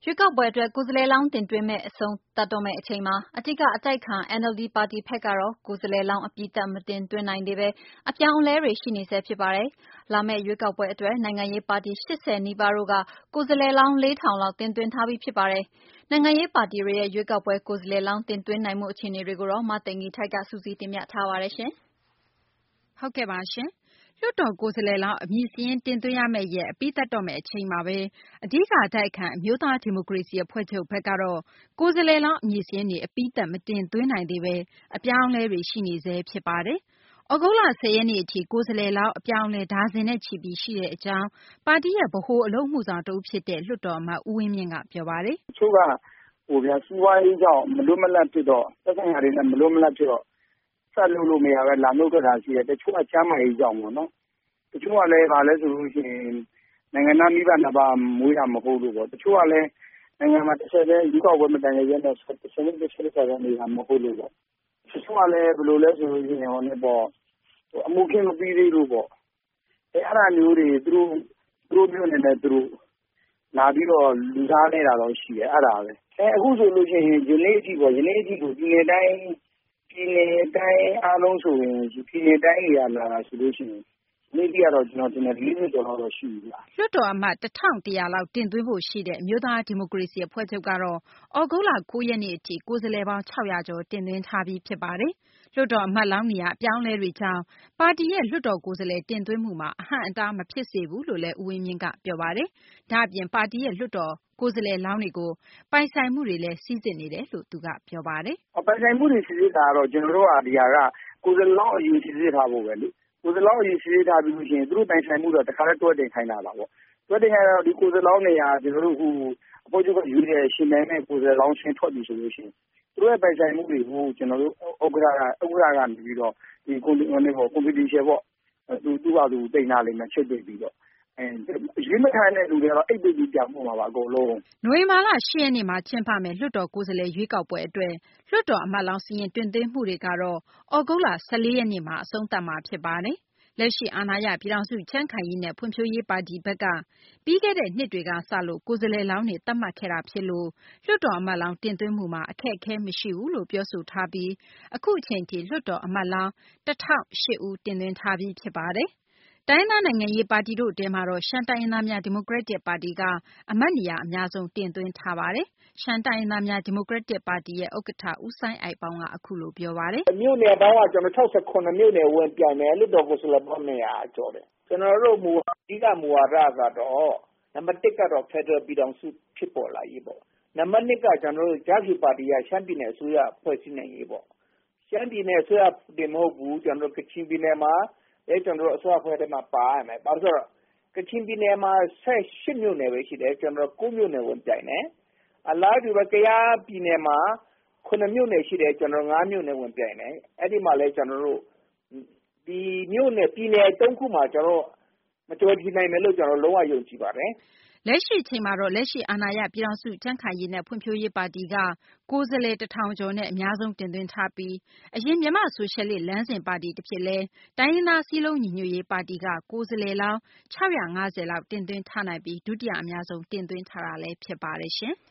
ရွေးကောက်ပွဲအတွက်ကိုယ်စားလှယ်လောင်းတင်သွင်းမယ့်အဆုံးသတ်တော့မယ့်အချိန်မှာအဓိကအတိုက်ခံ NLD ပါတီဘက်ကတော့ကိုယ်စားလှယ်လောင်းအပြီးသတ်မတင်သွင်းနိုင်သေးပဲအပြောင်းအလဲတွေရှိနေဆဲဖြစ်ပါတယ်။လာမယ့်ရွေးကောက်ပွဲအတွက်နိုင်ငံရေးပါတီ80နီးပါးတို့ကကိုယ်စားလှယ်လောင်း4000လောက်တင်သွင်းထားပြီးဖြစ်ပါတယ်။နိုင်ငံရေးပါတီတွေရဲ့ရွေးကောက်ပွဲကိုယ်စားလှယ်လောင်းတင်သွင်းနိုင်မှုအခြေအနေတွေကိုတော့မသိင်္ဂီထိုက်ကစုစည်းတင်ပြထားပါတယ်ရှင်။ဟုတ်ကဲ့ပါရှင်။လွှတ်တော်ကိုယ်စားလှယ်လောင်းအမည်စာရင်းတင်သွင်းရမယ့်ရက်အပြီးသတ်တော့မယ့်အချိန်မှာပဲအဓိကအတိုက်အခံအမျိုးသားဒီမိုကရေစီအဖွဲ့ချုပ်ဘက်ကတော့ကိုယ်စားလှယ်လောင်းအမည်စာရင်းတွေအပြီးသတ်မတင်သွင်းနိုင်သေးပဲအပြောင်းအလဲတွေရှိနေဆဲဖြစ်ပါတယ်။သြဂုတ်လ10ရက်နေ့အထိကိုယ်စားလှယ်လောင်းအပြောင်းအလဲဒါဇင်နဲ့ချီပြီးရှိတဲ့အကြောင်းပါတီရဲ့ဗဟိုအလုပ်မှုဆောင်တဦးဖြစ်တဲ့လွှတ်တော်အမတ်ဦးဝင်းမြင့်ကပြောပါတယ်။တချို့ကစီးပွားရေးကြောင့်မလွတ်မလပ်ဖြစ်တော့သက်ဆိုင်ရာတွေနဲ့မလွတ်မလပ်ဖြစ်တော့ဆက်လို့မရပဲလာနှုတ်ထွက်တာရှိတယ်တချို့ကချမ်းမာရေးကြောင့်ပေါ့နော်တချို့ကလည်းဗာလဲဆိုလို့ရှိရင်နိုင်ငံသားမိဘနှစ်ပါးမွေးတာမဟုတ်လို့ပေါ့တချို့ကလည်းနိုင်ငံမှာတစ်ဆက်တည်းယူကောက်ပွဲမတိုင်ခင်ရက်နဲ့တစ်ဆက်နေတာမဟုတ်လို့ပေါ့တချို့ကလည်းဘယ်လိုလဲဆိုလို့ရှိရင်အမှုခင်းမပြီးသေးလို့ပေါ့အဲ့ဒါမျိုးတွေသူတို့မျိုးနဲ့သူတို့လာပြီးတော့လူသားနေတာတော့ရှိတယ်အဲ့ဒါပဲအခုဆိုလို့ရှိရင်ယနေ့အထိကိုပြည်နယ်တိုင်းအားလုံးဆိုရင်ပြည်နယ်တိုင်းတွေလာတာဆိုလို့ရှိရင်နေ့တိကတော့ကျွန်တော်တင်တယ်40ကျော်တော့ရှိပြီလားလွှတ်တော်အမတ်1100လောက်တင်သွင်းဖို့ရှိတဲ့အမျိုးသားဒီမိုကရေစီအဖွဲ့ချုပ်ကတော့ဩဂုတ်လ9ရက်နေ့အထိကိုယ်စားလှယ်ပေါင်း600ကျော်တင်သွင်းထားပြီးဖြစ်ပါတယ်လွှတ်တော်အမတ်လောင်းနေရာအပြောင်းအလဲတွေကြောင့်ပါတီရဲ့လွှတ်တော်ကိုယ်စားလှယ်တင်သွင်းမှုမှာအဟန့်အတားမဖြစ်စေဘူးလို့လည်းဦးဝင်းမြင့်ကပြောပါတယ်ဒါအပြင်ပါတီရဲ့လွှတ်တော်ကိုယ်စားလှယ်လောင်းတွေကိုပိုင်ဆိုင်မှုတွေလည်းစီးစစ်နေတယ်လို့သူကပြောပါတယ်ပိုင်ဆိုင်မှုတွေစီးစစ်တာကတော့ကျွန်တော်တို့ကဒီဟာကကိုယ်စားလှယ်လောင်းအယူစီစစ်ထားဖို့ပဲလေကိုယ်စားလှယ်လောင်းအယူစီစစ်ထားပြီးလို့ရှိရင်သူတို့ပိုင်ဆိုင်မှုတော့တခါတည်းတွဲတင်ခိုင်းတာပါပေါ့တွဲတင်ခိုင်းတော့ဒီကိုယ်စားလှယ်လောင်းတွေကကျွန်တော်တို့အဖွဲ့ချုပ်ကယူတဲ့ရှင်နိုင်တဲ့ကိုယ်စားလှယ်လောင်းရှင်းထွက်ပြီဆိုလို့ရှိရင်သူတို့ရဲ့ပိုင်ဆိုင်မှုတွေကိုကျွန်တော်တို့ဥက္ကဋ္ဌကနေပြီးတော့ဒီcompetition ပေါ့သူကသူတင်လာလိမ့်မယ်ချုပ်ပြပြီးတော့ရွေးမခံတဲ့လူတွေကတော့အိတ်ပိတ်ပြီးပြောင်းမှာပါအကုန်လုံးနိုဝင်ဘာလ10ရက်နေ့မှာကျင်းပမယ်လွှတ်တော်ကိုယ်စားလှယ်ရွေးကောက်ပွဲအတွက်လွှတ်တော်အမတ်လောင်းစီရင်တွင်သွင်းမှုတွေကတော့ဩဂုတ်လ14ရက်နေ့မှာအဆုံးသတ်မှာဖြစ်ပါတယ်လက်ရှိအာဏာရပြည်ထောင်စုချမ်းခိုင်ရေးနဲ့ဖွံ့ဖြိုးရေးပါတီဘက်ကပြီးခဲ့တဲ့နှစ်တွေကစလို့ကိုယ်စားလှယ်လောင်းတွေသတ်မှတ်ခဲ့တာဖြစ်လို့လွှတ်တော်အမတ်လောင်းတင်သွင်းမှုမှာအခက်အခဲမရှိဘူးလို့ပြောဆိုထားပြီးအခုအချိန်ထိလွှတ်တော်အမတ်လောင်း1008ဦးတင်သွင်းထားပြီးဖြစ်ပါတယ်တိုင်းရင်းသားနိုင်ငံရေးပါတီတို့ထဲမှာတော့ရှမ်းတိုင်းရင်းသားများဒီမိုကရက်တစ်ပါတီကအမတ်နေရာအများဆုံးတင်သွင်းထားပါတယ်။ရှမ်းတိုင်းရင်းသားများဒီမိုကရက်တစ်ပါတီရဲ့ဥက္ကဋ္ဌဦးစိုင်းအိုက်ပေါင်းကအခုလိုပြောပါတယ်။မြို့နယ်ပေါင်းကကျွန်တော်69မြို့နယ်ဝင်ပြိုင်မယ်လွှတ်တော်ကိုယ်စားလှယ်ပေါင်း100ကျော်တယ်။ကျွန်တော်တို့အဓိကမူဝါဒကတော့နံပါတ်1ကတော့ Federal ပြည်ထောင်စုဖြစ်ပေါ်လာရေးပေါ့။နံပါတ်2ကကျွန်တော်တို့ဂျာစီပါတီကရှမ်းပြည်နယ်အစိုးရဖွဲ့စည်းနိုင်ရေးပေါ့။ရှမ်းပြည်နယ်အစိုးရတင်မဟုတ်ဘူးကျွန်တော်တို့ကချင်ပြည်နယ်မှာကျွန်တော်တို့အစိုးရဖွဲ့ထဲမှာပါရမယ်။ဘာလို့ဆိုတော့ကချင်ပြည်နယ်မှာ18မြို့နယ်ပဲရှိတယ်ကျွန်တော်တို့9မြို့နယ်ဝင်ပြိုင်တယ်။အလားတူပဲကယားပြည်နယ်မှာ9မြို့နယ်ရှိတယ်ကျွန်တော်9မြို့နယ်ဝင်ပြိုင်တယ်။အဲ့ဒီမှာလည်းကျွန်တော်တို့ဒီမြို့နယ်ပြည်နယ်3ခုမှာကျွန်တော်မကြော်ကြနိုင်မယ်လို့ကျွန်တော်လုံးဝယုံကြည်ပါတယ်။လက်ရှိအချိန်မှာတော့လက်ရှိအာဏာရပြည်ထောင်စုကြံ့ခိုင်ရေးနဲ့ဖွံ့ဖြိုးရေးပါတီကကိုယ်စားလှယ်1000ကျော်နဲ့အများဆုံးတင်သွင်းထားပြီးအရင်မြန်မာဆိုရှယ်လစ်လမ်းစဉ်ပါတီတစ်ဖြစ်လဲတိုင်းရင်းသားစည်းလုံးညီညွတ်ရေးပါတီကကိုယ်စားလှယ်လောင်း650လောက်တင်သွင်းထားနိုင်ပြီးဒုတိယအများဆုံးတင်သွင်းထားတာလည်းဖြစ်ပါတယ်ရှင်။